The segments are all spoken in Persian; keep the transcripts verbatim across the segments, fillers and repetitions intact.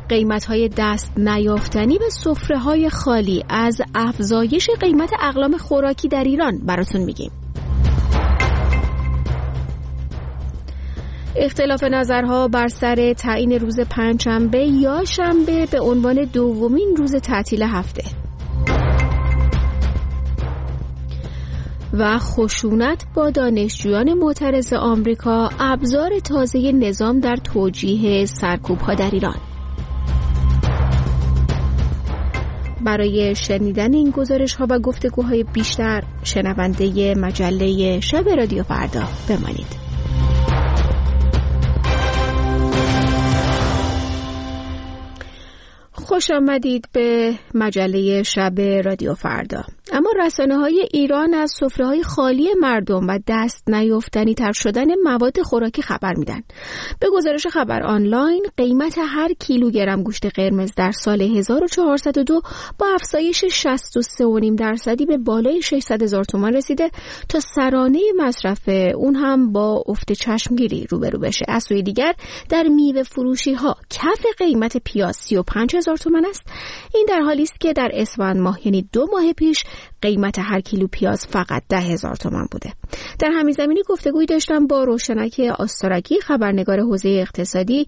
قیمت‌های دست نیافتنی به سفره‌های خالی از افزایش قیمت اقلام خوراکی در ایران براتون میگیم. اختلاف نظرها بر سر تعیین روز پنجشنبه یا شنبه به عنوان دومین روز تعطیل هفته و خشونت با دانشجویان معترض آمریکا ابزار تازه نظام در توجیه سرکوب‌ها در ایران. برای شنیدن این گزارش‌ها و گفتگوهای بیشتر شنونده مجله شب رادیو فردا بمانید. خوش آمدید به مجله شب رادیو فردا. اما رسانه‌های ایران از سفره‌های خالی مردم و دست نیافتنی تر شدن مواد خوراکی خبر میدن. به گزارش خبر آنلاین، قیمت هر کیلوگرم گوشت قرمز در سال هزار و چهارصد و دو با افزایش شصت و سه و نیم درصدی به بالای ششصد هزار تومان رسیده تا سرانه مصرف اون هم با افت چشمگیری روبرو بشه. از سوی دیگر در میوه فروشی ها کف قیمت پیاز سی و پنج هزار تومان است. این در حالی است که در اسفند ماه یعنی دو ماه پیش قیمت هر کیلو پیاز فقط ده هزار تومان بوده. در همین زمینه گفتگویی داشتم با روشنک آستارکی، خبرنگار حوزه اقتصادی،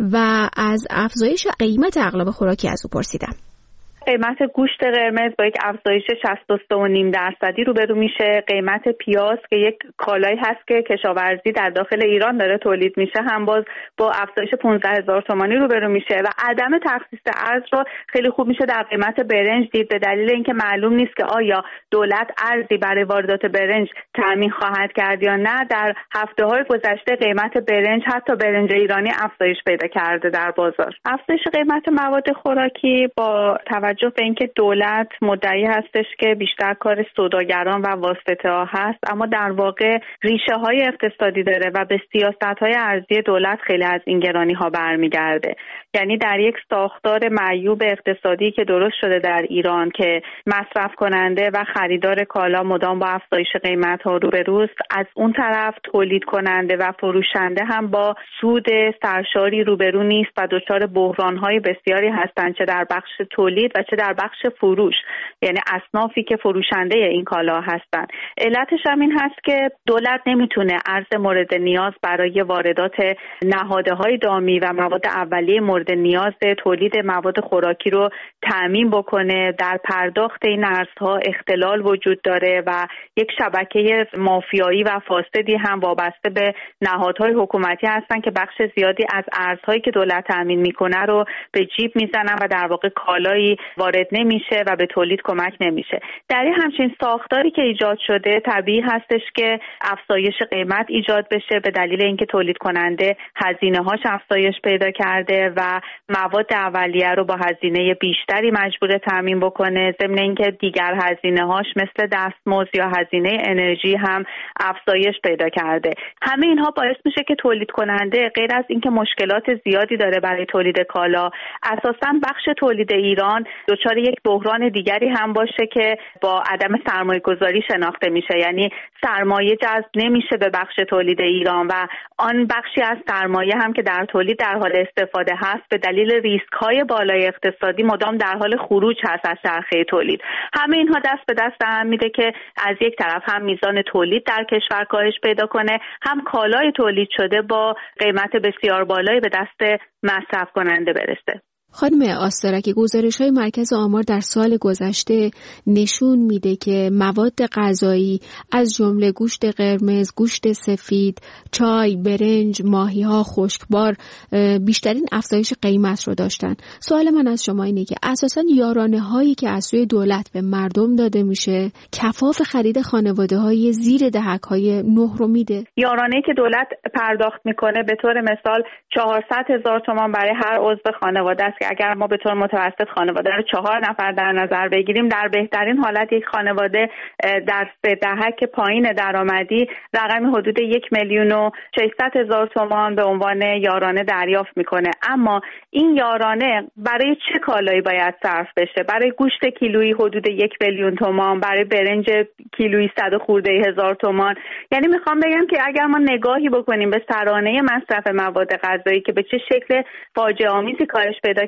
و از افزایش قیمت اغلب خوراکی از او پرسیدم. قیمت گوشت قرمز با یک افزایش شصت و سه و نیم درصدی روبرو میشه. قیمت پیاز که یک کالایی هست که کشاورزی در داخل ایران داره تولید میشه هم باز با افزایش پانزده هزار تومانی روبرو میشه و عدم تخصیص ارز رو خیلی خوب میشه در قیمت برنج دید، به دلیل اینکه معلوم نیست که آیا دولت ارزی برای واردات برنج تامین خواهد کرد یا نه. در هفته‌های گذشته قیمت برنج، حتی برنج ایرانی، افزایش پیدا کرده در بازار. افزایش قیمت مواد خوراکی با توجه به اینکه دولت مدعی هستش که بیشتر کار سوداگران و واسطه‌ها هست، اما در واقع ریشه‌های اقتصادی داره و به سیاست‌های ارزی دولت خیلی از این گرانی‌ها برمیگرده. یعنی در یک ساختار معیوب اقتصادی که درست شده در ایران که مصرف کننده و خریدار کالا مدام با افزایش قیمت‌ها روبروست، از اون طرف تولید کننده و فروشنده هم با سود سرشاری روبرو نیست و دچار بحران‌های بسیاری هستند، چه در بخش تولید و چه در بخش فروش، یعنی اصنافی که فروشنده این کالا هستند. علتش هم این هست که دولت نمیتونه ارز مورد نیاز برای واردات نهادهای دامی و مواد اولیه مورد نیاز تولید مواد خوراکی رو تأمین بکنه. در پرداخت این ارزها اختلال وجود داره و یک شبکه مافیایی و فاسدی هم وابسته به نهادهای حکومتی هستن که بخش زیادی از ارزهایی که دولت تأمین میکنه رو به جیب میزنن و در واقع کالایی وارد نمیشه و به تولید کمک نمیشه. در این همچین ساختاری که ایجاد شده طبیعی هستش که افزایش قیمت ایجاد بشه، به دلیل اینکه تولید کننده هزینه هاش افزایش پیدا کرده و مواد اولیه رو با هزینه بیشتری مجبور تامین بکنه، ضمن اینکه دیگر هزینه هاش مثل دستمزد یا هزینه انرژی هم افزایش پیدا کرده. همه اینها باعث میشه که تولید کننده غیر از اینکه مشکلات زیادی داره برای تولید کالا، اساساً بخش تولید ایران دچار یک بحران دیگری هم باشه که با عدم سرمایه گذاری شناخته میشه. یعنی سرمایه جذب نمیشه به بخش تولید ایران و آن بخشی از سرمایه هم که در تولید در حال استفاده هست به دلیل ریسک های بالای اقتصادی مدام در حال خروج هست از چرخه تولید. همه اینها دست به دست هم میده که از یک طرف هم میزان تولید در کشور کاهش پیدا کنه، هم کالای تولید شده با قیمت بسیار بالایی به دست مصرف کننده برسه. خانم آستارکی، گزارش‌های مرکز آمار در سال گذشته نشون میده که مواد غذایی از جمله گوشت قرمز، گوشت سفید، چای، برنج، ماهی‌ها، خشکبار بیشترین افزایش قیمت رو داشتن. سوال من از شما اینه که اساساً یارانه‌هایی که از سوی دولت به مردم داده میشه کفاف خرید خانواده‌های زیر دهک‌های نه رو میده؟ یارانه‌ای که دولت پرداخت میکنه به طور مثال چهارصد هزار تومان برای هر عضو خانواده است که اگر ما به طور متوسط خانواده رو چهار نفر در نظر بگیریم، در بهترین حالت یک خانواده در سه دهک پایین درآمدی رقمی حدود یک میلیون و ششصد هزار تومان به عنوان یارانه دریافت میکنه. اما این یارانه برای چه کالایی باید صرف بشه؟ برای گوشت کیلویی حدود یک میلیون تومان، برای برنج کیلویی صد خورده هزار تومان. یعنی میخوام بگم که اگر ما نگاهی بکنیم به سرانه مصرف مواد غذایی که به چه شکل فاجعه آمیزی کاهش پیدا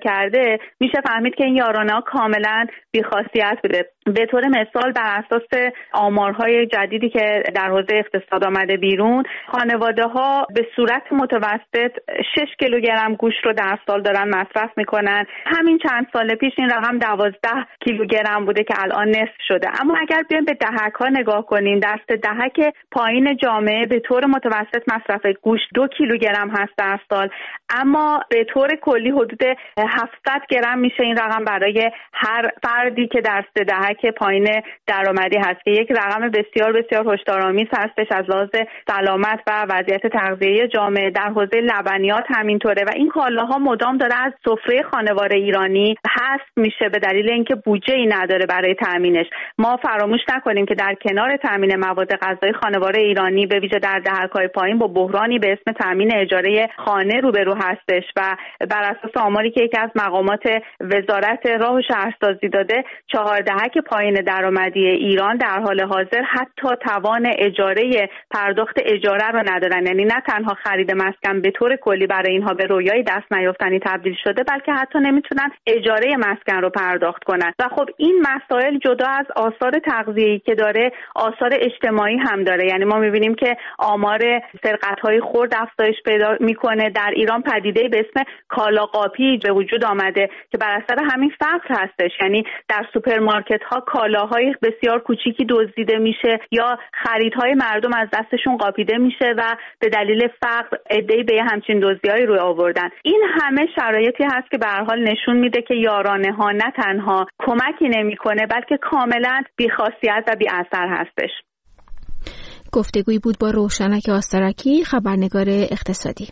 کرده، میشه فهمید که این یارانه‌ها کاملا بی‌خاصیت بوده. به طور مثال بر اساس آمارهای جدیدی که در حوزه اقتصاد آمده بیرون، خانواده‌ها به صورت متوسط شش کیلوگرم گوشت رو در سال دارن مصرف میکنن. همین چند سال پیش این رقم دوازده کیلوگرم بوده که الان نصف شده. اما اگر بیایم به دهک‌ها نگاه کنیم، دست دهک پایین جامعه به طور متوسط مصرف گوشت دو کیلوگرم هست در سال، اما به طور کلی حدود هفتصد گرم میشه این رقم برای هر فردی که دست دهک پایین درآمدی هست، که یک رقم بسیار بسیار هشدارآمیز هستش از لحاظ سلامت و وضعیت تغذیه جامعه. در حوزه لبنیات همینطوره و این کالاها مدام داره از سفره خانوار ایرانی حذف میشه به دلیل اینکه بودجه‌ای نداره برای تامینش. ما فراموش نکنیم که در کنار تامین مواد غذایی، خانوار ایرانی به ویژه در دهک‌های پایین با بحرانی به اسم تامین اجاره خانه روبرو هستش و بر اساس آماری که یکی از مقامات وزارت راه و شهرسازی داده، چهار دهک پایین درآمدی ایران در حال حاضر حتی توان اجاره پرداخت اجاره رو ندارن. یعنی نه تنها خرید مسکن به طور کلی برای اینها به رویای دست نیافتنی تبدیل شده، بلکه حتی نمیتونن اجاره مسکن رو پرداخت کنن. و خب این مسائل جدا از آثار تغذیه‌ای که داره، آثار اجتماعی هم داره. یعنی ما میبینیم که آمار سرقت‌های خرد افزایش پیدا میکنه. در ایران پدیده به اسم کالاقاپی به وجود آمده که بر اثر همین فقر هستش. یعنی در سوپرمارکت‌ها کالاهای بسیار کوچیکی دزدیده میشه یا خریدهای مردم از دستشون قاپیده میشه و به دلیل فقر عده‌ای به همچین دزدی‌هایی روی آوردن. این همه شرایطی هست که به هر حال نشون میده که یارانه‌ها نه تنها کمکی نمیکنه، بلکه کاملا بی‌خاصیت و بی‌اثر هستش. گفتگویی بود با روشنک آسترکی، خبرنگار اقتصادی.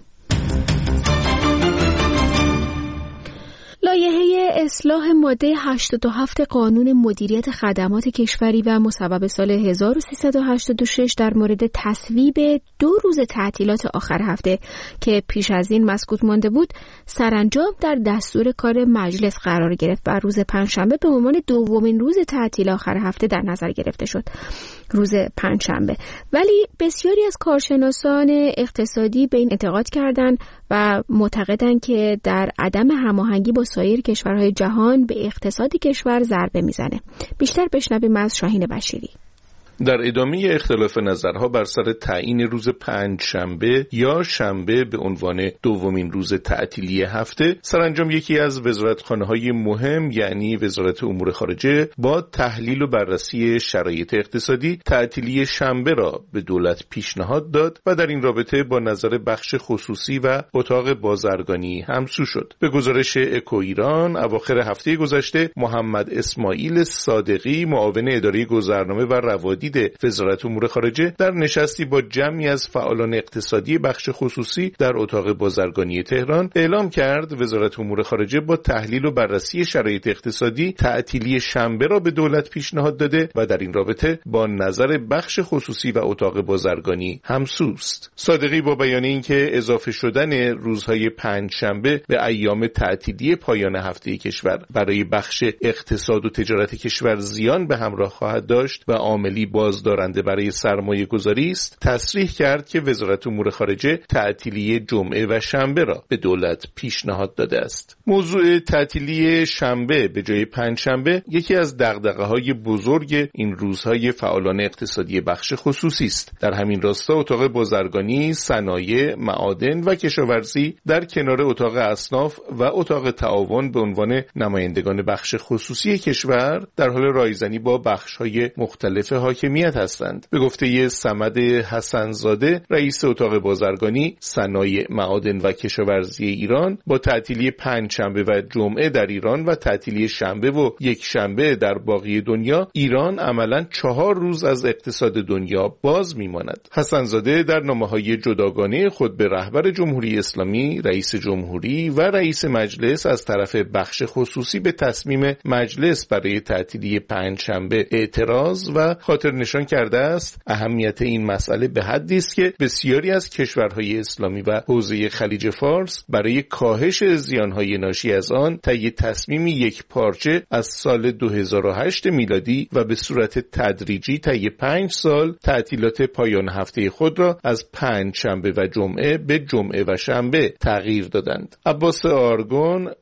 لایحه اصلاح ماده هشتاد و هفت قانون مدیریت خدمات کشوری و مصوب سال هزار و سیصد و هشتاد و شش در مورد تصویب دو روز تعطیلات آخر هفته که پیش از این مسکوت مانده بود، سرانجام در دستور کار مجلس قرار گرفت و روز پنجشنبه به عنوان دومین روز تعطیل آخر هفته در نظر گرفته شد. روز پنجشنبه. ولی بسیاری از کارشناسان اقتصادی به این اعتقاد کردند و معتقدند که در عدم هماهنگی با سایر کشورهای جهان به اقتصاد کشور ضربه میزنه. بیشتر بشنویم از شاهین بشیری. در ادامه اختلاف نظرها بر سر تعیین روز پنج شنبه یا شنبه به عنوان دومین روز تعطیلی هفته، سرانجام یکی از وزارتخانه‌های مهم یعنی وزارت امور خارجه با تحلیل و بررسی شرایط اقتصادی تعطیلی شنبه را به دولت پیشنهاد داد و در این رابطه با نظر بخش خصوصی و اتاق بازرگانی همسو شد. به گزارش اکو ایران، اواخر هفته گذشته محمد اسماعیل صادقی، معاون اداره گذرنامه و روادید وزارت امور خارجه، در نشستی با جمعی از فعالان اقتصادی بخش خصوصی در اتاق بازرگانی تهران اعلام کرد وزارت امور خارجه با تحلیل و بررسی شرایط اقتصادی تعطیلی شنبه را به دولت پیشنهاد داده و در این رابطه با نظر بخش خصوصی و اتاق بازرگانی همسوست. صادقی با بیان اینکه اضافه شدن روزهای پنج شنبه به ایام تعطیلی پایان هفته کشور برای بخش اقتصاد و تجارت کشور زیان به همراه خواهد داشت و عاملی بازدارنده برای سرمایه گذاری است، تصریح کرد که وزارت امور خارجه تعطیلی جمعه و شنبه را به دولت پیشنهاد داده است. موضوع تعطیلی شنبه به جای پنج شنبه یکی از دغدغه‌های بزرگ این روزهای فعالان اقتصادی بخش خصوصی است. در همین راستا اتاق بازرگانی، صنایع، معادن و کشاورزی در کنار اتاق اصناف و اتاق تعاون به عنوان نمایندگان بخش خصوصی کشور در حال رایزنی با بخش‌های مختلف حاکمیت هستند. به گفته صمد حسن‌زاده، رئیس اتاق بازرگانی، صنایع، معادن و کشاورزی ایران، با تعطیلی پنج شنبه و جمعه در ایران و تعطیلی شنبه و یک شنبه در باقی دنیا، ایران عملاً چهار روز از اقتصاد دنیا باز میماند. حسن‌زاده در نامه‌های جداگانه خود به رهبر جمهوری اسلامی، رئیس جمهوری و رئیس مجلس از طرف بخش خصوصی به تصمیم مجلس برای تعطیلی پنج شنبه اعتراض و خاطر نشان کرده است اهمیت این مسئله به حدی است که بسیاری از کشورهای اسلامی و حوزه خلیج فارس برای کاهش زیانهای ناشی از آن طی تصمیمی یک پارچه از سال دو هزار و هشت میلادی و به صورت تدریجی طی پنج سال تعطیلات پایان هفته خود را از پنج شنبه و جمعه به جمعه و شنبه تغییر دادند. عباس آرگون،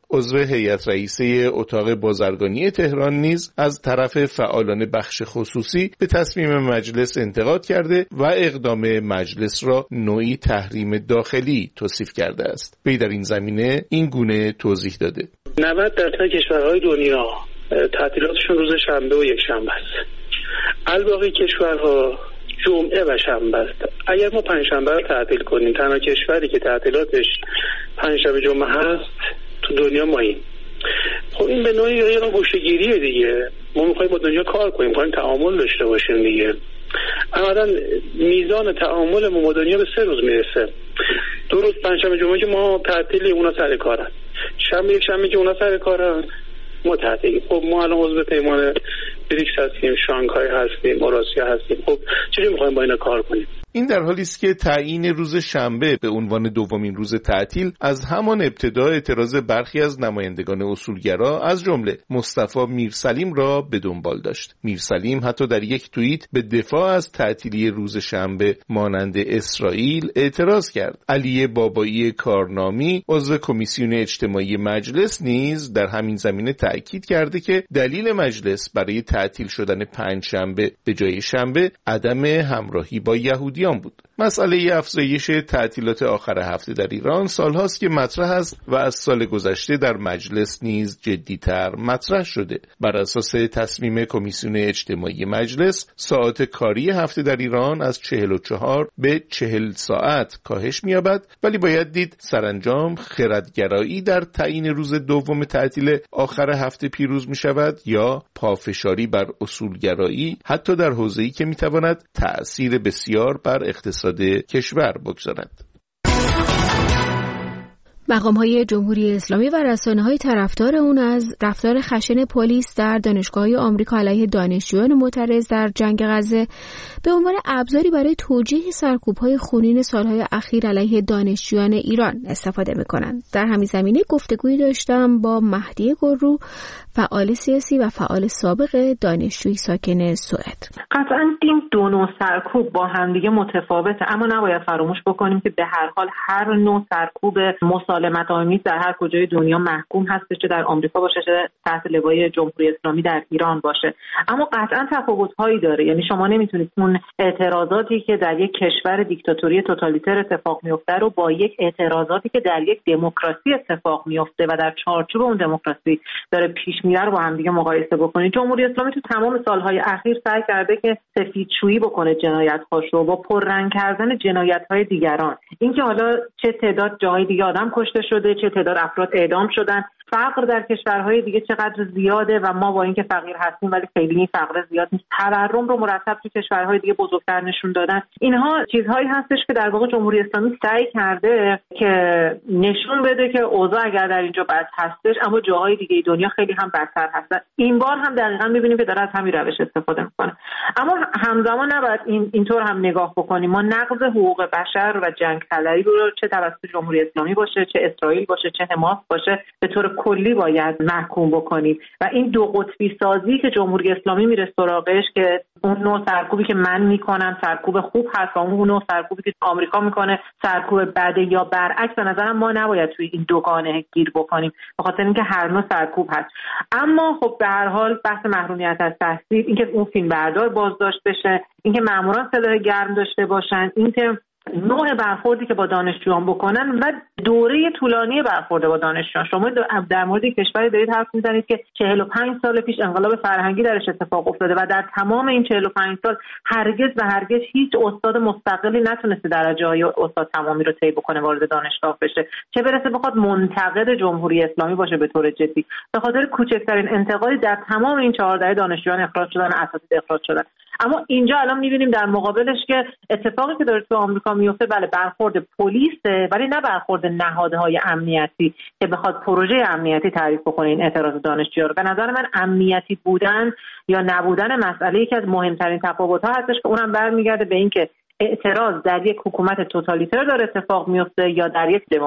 عضو هیئت رئیسه اتاق بازرگانی تهران نیز از طرف فعالان بخش خصوصی به تصمیم مجلس انتقاد کرده و اقدام مجلس را نوعی تحریم داخلی توصیف کرده است. وی در این زمینه این گونه توضیح داده: نود درصد کشورهای دنیا تعطیلاتشون روز شنبه و یک شنبه است. الباقی کشورها جمعه و شنبه است. اگر ما پنجشنبه رو تعطیل کنیم، تنها کشوری که تعطیلاتش پنجشنبه جمعه هست تو دنیا ماییم. خب این به نوعی یه نوع گوشه‌گیریه دیگه. ما می‌خوایم با دنیا کار کنیم، می‌خوایم تعامل داشته باشیم دیگه. اما میزان تعامل ما با دنیا به سه روز میرسه. دو روز پنجشنبه جمعه که ما تعطیلی، اونا سر کارن. شنبه یک شنبه که اونا سر کارن ما تعطیلی. خب ما الان عضو پیمان بریکس هستیم، شانگهای هستیم، اوراسیا هستیم. خب چجوری می‌خوایم با اینا کار کنیم؟ این در حالی است که تعیین روز شنبه به عنوان دومین روز تعطیل از همان ابتدا اعتراض برخی از نمایندگان اصولگرا از جمله مصطفی میرسلیم را به دنبال داشت. میرسلیم حتی در یک توییت به دفاع از تعطیلی روز شنبه مانند اسرائیل اعتراض کرد. علی بابایی کارنامی عضو کمیسیون اجتماعی مجلس نیز در همین زمینه تأکید کرده که دلیل مجلس برای تعطیل شدن پنجشنبه به جای شنبه عدم همراهی با یهودیان بود. مسئله افزایش تعطیلات آخر هفته در ایران سالهاست که مطرح است و از سال گذشته در مجلس نیز جدی‌تر مطرح شده. بر اساس تصمیم کمیسیون اجتماعی مجلس ساعات کاری هفته در ایران از چهل و چهار به چهل ساعت کاهش می‌یابد، ولی باید دید سرانجام خردگرایی در تعیین روز دوم تعطیل آخر هفته پیروز می‌شود یا پافشاری بر اصولگرایی، حتی در حوزه‌ای که می‌تواند تأثیر بسیار بر اقتصاد کشور بگذارد. مقام‌های جمهوری اسلامی و رسانه‌های طرفدار اون از رفتار خشن پلیس در دانشگاه‌های آمریکا علیه دانشجویان معترض در جنگ غزه به عنوان ابزاری برای توجیه سرکوب‌های خونین سالهای اخیر علیه دانشجویان ایران استفاده می‌کنند. در همین زمینه گفتگویی داشتم با مهدی گرو، فعال سیاسی و فعال سابق دانشجویی ساکن سوئد. قطعاً این دو نوع سرکوب با همدیگه متفاوته، اما نباید فراموش بکنیم که به هر حال هر نوع سرکوب مسالمت آمیز در هر کجای دنیا محکوم هست، چه در آمریکا باشه چه تحت لوای جمهوری اسلامی در ایران باشه. اما قطعاً تفاوت‌هایی داره. یعنی شما نمیتونید اون اعتراضاتی که در یک کشور دیکتاتوری توتالیتر اتفاق میفته رو با یک اعتراضاتی که در یک دموکراسی اتفاق میفته و در چارچوب اون دموکراسی داره پیش میره رو با هم دیگه مقایسه بکنید. جمهوری اسلامی تو تمام سالهای اخیر سعی کرده که سفیدشویی بکنه جنایت‌هاش رو با پررنگ کردن جنایت‌های دیگران. اینکه حالا چه تعداد جاهای دیگه آدم کشته شده، چه تعداد افراد اعدام شدن، فقر در کشورهای دیگه چقدر زیاده و ما با اینکه فقیر هستیم ولی خیلی این فقر زیاد نیست، تورم رو مرتب تو کشورهای دیگه بزرگتر نشون دادن. اینها چیزهایی هستش که در واقع جمهوری اسلامی سعی کرده که نشون بده که اوضاع اگر در اینجا بد هستش اما جاهای دیگه دنیا خیلی هم بدتر هستن. این بار هم دقیقاً می‌بینیم که داره از همین روش استفاده می‌کنه. اما همزمان نباید این اینطور هم نگاه بکنیم ما نقض حقوق بشر و جنگ طلبی رو چه توسط جمهوری اسلامی باشه، چه اسرائیل باشه، چه حماس باشه، به طور کلی باید محکوم بکنیم و این دو قطبی سازی که جمهوری اسلامی میره سراغش که اون نوع سرکوبی که من میکنم سرکوب خوب هست و اون نوع سرکوبی که آمریکا میکنه سرکوب بده یا برعکس، به نظرم ما نباید توی این دوگانه گیر بکنیم به خاطر اینکه هر نوع سرکوب هست. اما خب به هر حال بحث محرومیت از تحصیل، اینکه اون فیلم بردار بازداشت بشه، اینکه ماموران سلاح گرم داشته باشن، اینکه نوع برخوردی که با دانشجویان بکنن و دوره طولانی برخورد با دانشجویان. شما در مورد کشوری دارید حرف میزنید که چهل و پنج سال پیش انقلاب فرهنگی درش اتفاق افتاده و در تمام این چهل و پنج سال هرگز و هرگز هیچ استاد مستقلی نتونسته درجه‌های استاد تمامی رو طی بکنه وارد دانشگاه بشه، چه برسه بخواد منتقد جمهوری اسلامی باشه به طور جدی. به خاطر کوچکترین انتقادی در تمام این چهارده دانشجویان اخراج شدن، اساتید اخراج شدن. اما اینجا الان می‌بینیم در مقابلش که اتفاقی که داره تو آمریکا میفته بله برخورد پلیسه، ولی نه برخورد نهادهای امنیتی که بخواد پروژه امنیتی تعریف بکنه این اعتراض دانشجویان. به نظر من امنیتی بودن یا نبودن مسئله یکی از مهمترین تفاوت‌ها هستش که اونم برمیگرده به اینکه اعتراض در یک حکومت توتالیتر داره اتفاق میفته یا در یک دموکراسی.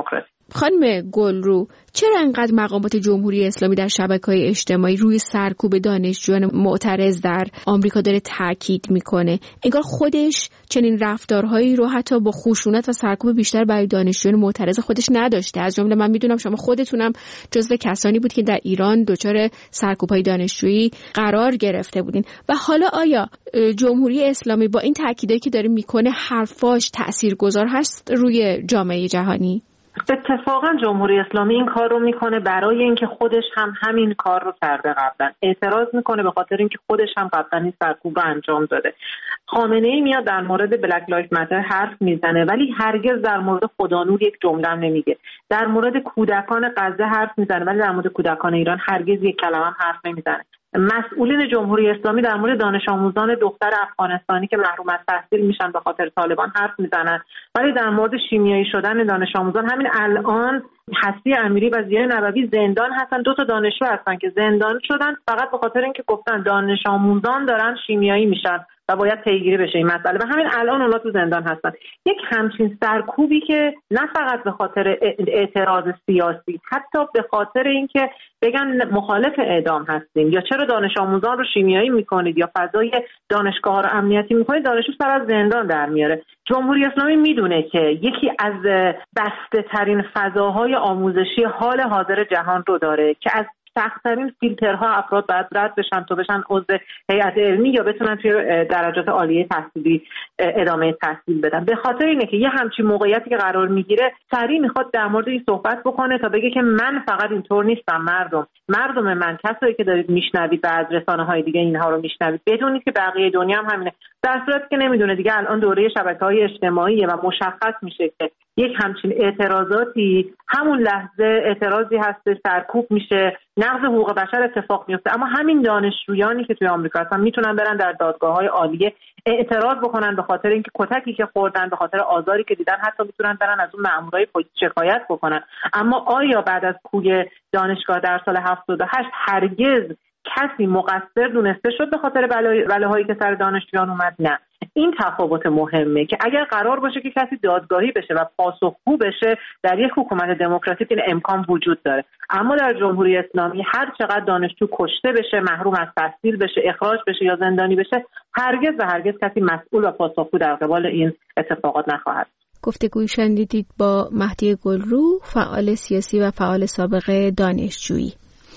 خانم گلرو، چرا انقدر مقامات جمهوری اسلامی در شبکه‌های اجتماعی روی سرکوب دانشجویان معترض در آمریکا داره تاکید میکنه؟ انگار خودش چنین رفتارهایی رو حتی با خشونت و سرکوب بیشتر برای دانشجویان معترض خودش نداشته. از جمله من میدونم شما خودتونم جزو کسانی بود که در ایران دچار سرکوب‌های دانشجویی قرار گرفته بودین. و حالا آیا جمهوری اسلامی با این تاکیدایی که داره میکنه حرفاش تاثیرگذار هست روی جامعه جهانی؟ اتفاقا جمهوری اسلامی این کار رو میکنه برای اینکه خودش هم همین کار رو کرده قبلا. اعتراض میکنه به خاطر اینکه خودش هم قبلا این سرکوب رو انجام داده. خامنه ای میاد در مورد بلک لایف ماتر حرف میزنه ولی هرگز در مورد خدانور یک جمله هم نمیگه. در مورد کودکان غزه حرف میزنه ولی در مورد کودکان ایران هرگز یک کلمه هم حرف نمیزنه. مسئولین جمهوری اسلامی در مورد دانش آموزان دختر افغانستانی که محروم از تحصیل میشن به خاطر طالبان حرف میزنن ولی در مورد شیمیایی شدن دانش آموزان همین الان هستی امیری و ضیاء نبوی زندان هستن. دو تا دانشجو هستن که زندان شدن فقط به خاطر اینکه گفتن دانش آموزان دارن شیمیایی میشن و باید پیگیری بشه این مسئله و همین الان اونا تو زندان هستن. یک همچین سرکوبی که نه فقط به خاطر اعتراض سیاسی، حتی به خاطر اینکه بگن مخالف اعدام هستیم یا چرا دانش آموزان رو شیمیایی میکنید یا فضای دانشگاه ها رو امنیتی میکنید، دانشجو سر از زندان در میاره. جمهوری اسلامی میدونه که یکی از بسته ترین فضاهای آموزشی حال حاضر جهان رو داره که از سخت‌ترین فیلترها افراد باید رد بشن تا بشن عضو هیئت علمی یا بتونن توی درجات عالیه تحصیلی ادامه تحصیل بدن. به خاطر اینه که یه همچین موقعیتی که قرار میگیره سریع میخواد در مورد این صحبت بکنه تا بگه که من فقط اینطور نیستم، مردم مردم من، کسایی که دارید میشنوید و از رسانه‌های دیگه اینها رو میشنوید بدونید که بقیه دنیا هم همینه. در صورتی که نمیدونه دیگه الان دوره شبکه‌های اجتماعی و مشخص میشه که یک همچین اعتراضاتی همون لحظه اعتراضی هست، سرکوب میشه، نقض حقوق بشر اتفاق میفته. اما همین دانشجویانی که توی آمریکا هستن میتونن برن در دادگاه‌های عالیه اعتراض بکنن به خاطر اینکه کتکی که خوردن، به خاطر آزاری که دیدن، حتی میتونن برن از اون مامورای پلیس شکایت بکنن. اما آیا بعد از کوی دانشگاه در سال هفتاد و هشت هرگز کسی مقصر دونسته شد به خاطر بلاهایی که سر دانشجویان اومد؟ نه. این تفاوت مهمه که اگر قرار باشه که کسی دادگاهی بشه و پاسخگو بشه در یک حکومت دموکراتیک این امکان وجود داره، اما در جمهوری اسلامی هر چقدر دانشجو کشته بشه، محروم از تحصیل بشه، اخراج بشه یا زندانی بشه، هرگز و هرگز کسی مسئول و پاسخگو در قبال این اتفاقات نخواهد. گفتگوی شنیدید با مهدی گلرو، فعال سیاسی و فعال سابق دانشجویی.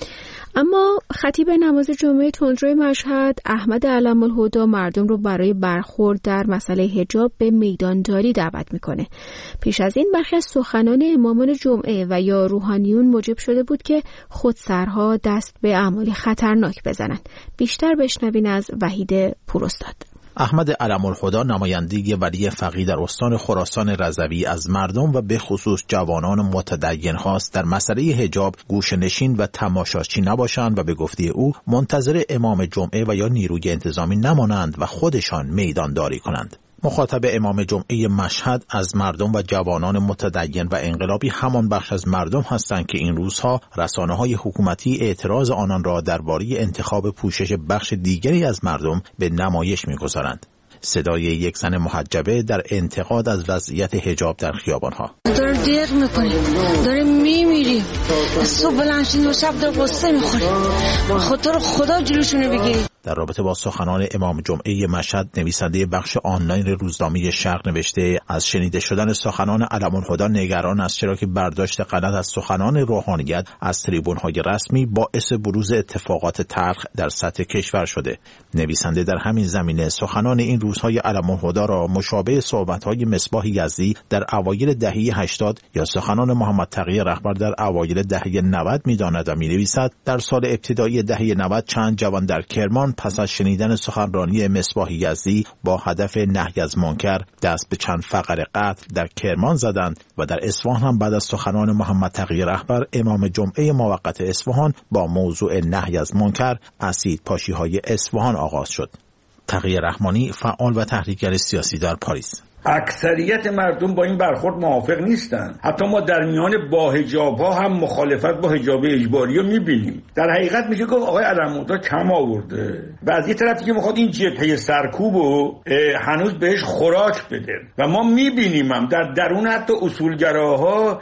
اما خطیب نماز جمعه تندروی مشهد احمد علم‌الهدی مردم رو برای برخورد در مسئله حجاب به میدانداری دعوت میکنه. پیش از این برخی از سخنان امامان جمعه و یا روحانیون موجب شده بود که خودسرها دست به اعمال خطرناک بزنن. بیشتر بشنوین از وحید پوراستاد. احمد علم‌الهدی نماینده ولی فقیه در استان خراسان رضوی از مردم و به خصوص جوانان متدین خواست در مسئله حجاب گوشه‌نشین و تماشاچی نباشند و به گفته او منتظر امام جمعه و یا نیروی انتظامی نمانند و خودشان میدانداری کنند. مخاطب امام جمعه مشهد از مردم و جوانان متدین و انقلابی همان بخش از مردم هستند که این روزها رسانه‌های حکومتی اعتراض آنان را درباره انتخاب پوشش بخش دیگری از مردم به نمایش می‌گذارند. صدای یک زن محجبه در انتقاد از وضعیت حجاب در خیابان‌ها. داریم دیر میکنیم، داریم میمیریم، صبح بلند شدیم و شب در قصه میخوریم، خاطر خدا جلوشونو بگیرید. در رابطه با سخنان امام جمعه مشهد، نویسنده بخش آنلاین روزنامه شرق نوشته از شنیده شدن سخنان علم‌الهدی نگران است، چرا که برداشت غلط از سخنان روحانیت از تریبون‌های رسمی باعث بروز اتفاقات تلخ در سطح کشور شده. نویسنده در همین زمینه سخنان این روزهای علم‌الهدی را مشابه صحبت‌های مصباح یزدی در اوایل دهه هشتاد یا سخنان محمد تقی رهبر در اوایل دهه نود می‌داند و می‌نویسد در سال ابتدایی دهه نود چند جوان در کرمان پس از شنیدن سخنرانی مصباح یزدی با هدف نهی از منکر دست به چند فقر قتل در کرمان زدند و در اصفهان هم بعد از سخنان محمد تقی رهبر امام جمعه موقت اصفهان با موضوع نهی از منکر اسید پاشی‌های اصفهان آغاز شد. تقی رحمانی فعال و تحریکگر سیاسی در پاریس: اکثریت مردم با این برخورد موافق نیستن. حتی ما در میان با حجاب‌ها هم مخالفت با حجاب اجباری رو می‌بینیم. در حقیقت میشه گفت آقای علم‌الهدی کم آورده و از یه طرفی که میخواد این جبهه سرکوب رو هنوز بهش خوراک بده و ما می‌بینیم هم در درون حتی اصولگراها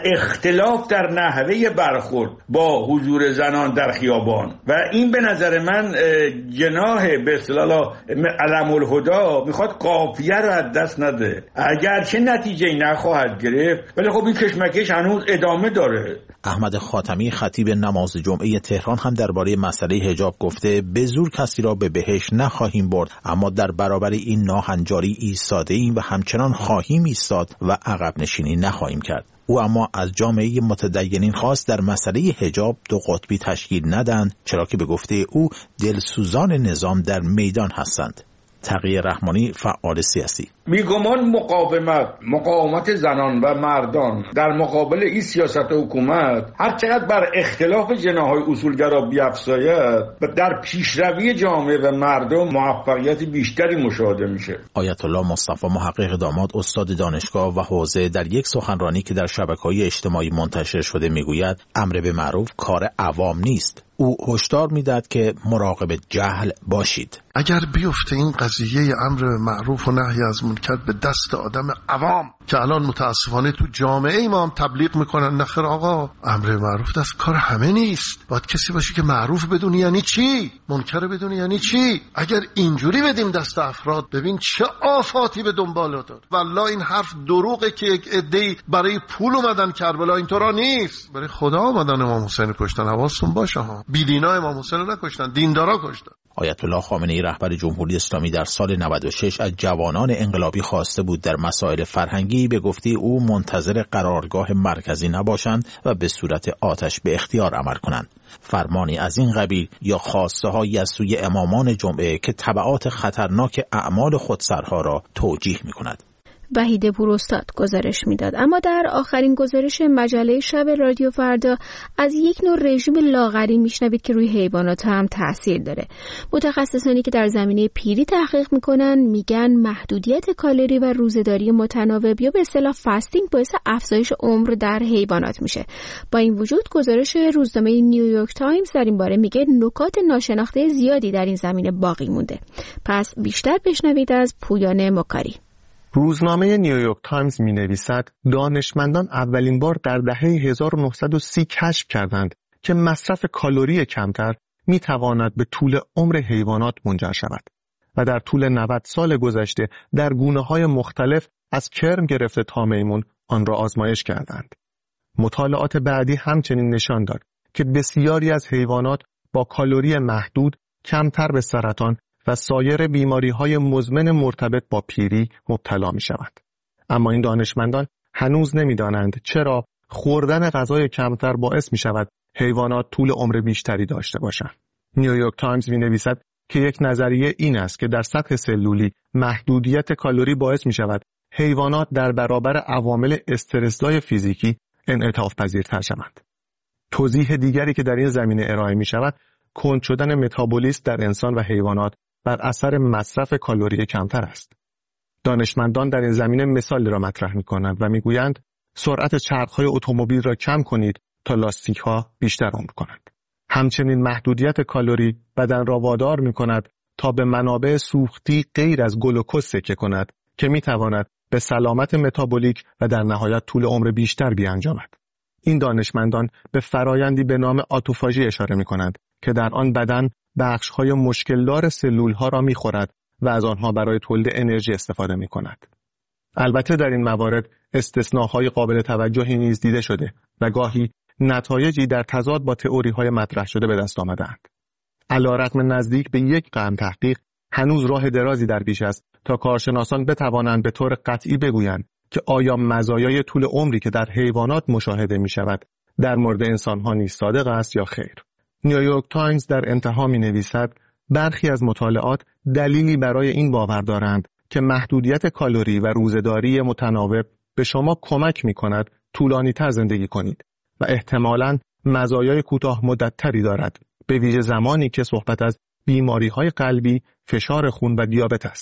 اختلاف در نحوه برخورد با حضور زنان در خیابان و این به نظر من جناح به اصطلاح علم‌الهدی میخواد قافیه رو از دست نده، اگرچه نتیجه نخواهد گرفت ولی خب این کشمکش هنوز ادامه داره. احمد خاتمی خطیب نماز جمعه تهران هم درباره مسئله حجاب گفته به زور کسی را به بهشت نخواهیم برد، اما در برابر این ناهنجاری ایستاده ایم و همچنان خواهیم ایستاد و عقب نشینی نخواهیم کرد. او اما از جامعه متدینین خواست در مسئله حجاب دو قطبی تشکیل ندن، چرا که به گفته او دلسوزان نظام در میدان هستند. تقی رحمانی فعال سیاسی: بیگمان مقاومت مقاومت زنان و مردان در مقابل این سیاست حکومت هر چقدر بر اختلاف جناح‌های اصولگرا بیفزاید و در پیشروی جامعه و مردم موفقیت بیشتری مشاهده میشه. آیت الله مصطفی محقق داماد استاد دانشگاه و حوزه در یک سخنرانی که در شبکه‌های اجتماعی منتشر شده میگوید امر به معروف کار عوام نیست. او هشدار میداد که مراقب جهل باشید. اگر بیفته این قضیه امر به معروف و نهی از منکر به دست آدم عوام که الان متاسفانه تو جامعه ما هم تبلیغ میکنن نخیر آقا امر به معروف دست کار همه نیست، باید کسی باشه که معروف بدونی یعنی چی، منکر بدونی یعنی چی. اگر اینجوری بدیم دست افراد ببین چه آفاتی به دنبال داره. والله این حرف دروغه که یک عده‌ای برای پول اومدن کربلا، اینطورا نیست. برای خدا اومدن امام حسین کشتن، حواستون باشه ها. بیدینا امام حسین رو نکشتن، دیندارا کشتن. آیت الله خامنه‌ای رهبر جمهوری اسلامی در سال نود و شش از جوانان انقلابی خواسته بود در مسائل فرهنگی به گفته او منتظر قرارگاه مرکزی نباشند و به صورت آتش به اختیار عمل کنند. فرمانی از این قبیل یا خواسته هایی از سوی امامان جمعه که تبعات خطرناک اعمال خودسرها را توجیه می کند. وحید پوراستاد گزارش میداد. اما در آخرین گزارش مجله شب رادیو فردا از یک نوع رژیم لاغری میشنوید که روی حیوانات هم تاثیر داره. متخصصانی که در زمینه پیری تحقیق میکنن میگن محدودیت کالری و روزه‌داری متناوب یا به اصطلاح فاستینگ باعث افزایش عمر در حیوانات میشه. با این وجود گزارش روزنامه نیویورک تایمز در این باره میگه نکات ناشناخته زیادی در این زمینه باقی مونده. پس بیشتر بشنوید از پویان مکاری. روزنامه نیویورک تایمز می نویسد دانشمندان اولین بار در دهه هزار و نهصد و سی کشف کردند که مصرف کالری کمتر می تواند به طول عمر حیوانات منجر شود و در طول نود سال گذشته در گونه‌های مختلف از کرم گرفته تا میمون آن را آزمایش کردند. مطالعات بعدی همچنین نشان داد که بسیاری از حیوانات با کالری محدود کمتر به سرطان و سایر بیماری‌های مزمن مرتبط با پیری مبتلا می‌شوند. اما این دانشمندان هنوز نمی‌دانند چرا خوردن غذای کمتر باعث می‌شود حیوانات طول عمر بیشتری داشته باشند. نیویورک تایمز می‌نویسد که یک نظریه این است که در سطح سلولی محدودیت کالری باعث می‌شود حیوانات در برابر عوامل استرس‌زای فیزیکی انعطاف پذیرتر شوند. توضیح دیگری که در این زمینه ارائه می‌شود کند شدن متابولیسم در انسان و حیوانات بر اثر مصرف کالری کمتر است. دانشمندان در این زمینه مثال را مطرح می‌کنند و می‌گویند سرعت چرخ‌های اتومبیل را کم کنید تا لاستیک‌ها بیشتر عمر کنند. همچنین محدودیت کالری بدن را وادار می‌کند تا به منابع سوختی غیر از گلوکز تکیه کند که می‌تواند به سلامت متابولیک و در نهایت طول عمر بیشتر بیانجامد. این دانشمندان به فرایندی به نام آتوفاژی اشاره می‌کنند که در آن بدن بخش‌های مشکلدار سلول‌ها را می‌خورد و از آنها برای تولید انرژی استفاده می‌کند. البته در این موارد استثناءهای قابل توجهی نیز دیده شده و گاهی نتایجی در تضاد با تئوری‌های مطرح شده به دست آمده‌اند. علی‌رغم نزدیک به یک قرن تحقیق، هنوز راه درازی در پیش است تا کارشناسان بتوانند به طور قطعی بگویند که آیا مزایای طول عمری که در حیوانات مشاهده می‌شود در مورد انسان‌ها نیز صادق است یا خیر. نیویورک تایمز در انتها می‌نویسد برخی از مطالعات دلیلی برای این باور دارند که محدودیت کالری و روزه‌داری متناوب به شما کمک می‌کند طولانی‌تر زندگی کنید و احتمالاً مزایای کوتاه مدت‌تری دارد، به ویژه زمانی که صحبت از بیماری‌های قلبی، فشار خون و دیابت است.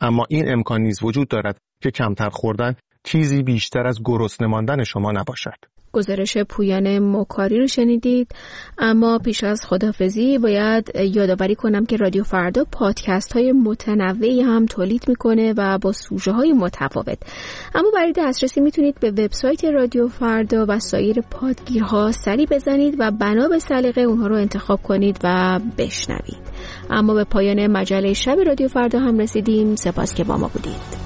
اما این امکان نیز وجود دارد که کمتر خوردن چیزی بیشتر از گرسنه ماندن شما نباشد. گزارش پویان مکاری رو شنیدید. اما پیش از خداحافظی باید یادآوری کنم که رادیو فردا پادکست های متنوعی هم تولید میکنه و با سوژه های متفاوت. اما برای دسترسی میتونید به وبسایت رادیو فردا و سایر پادگیرها سری بزنید و بنا به سلیقه اونها رو انتخاب کنید و بشنوید. اما به پایان مجله شب رادیو فردا هم رسیدیم. سپاس که با ما بودید.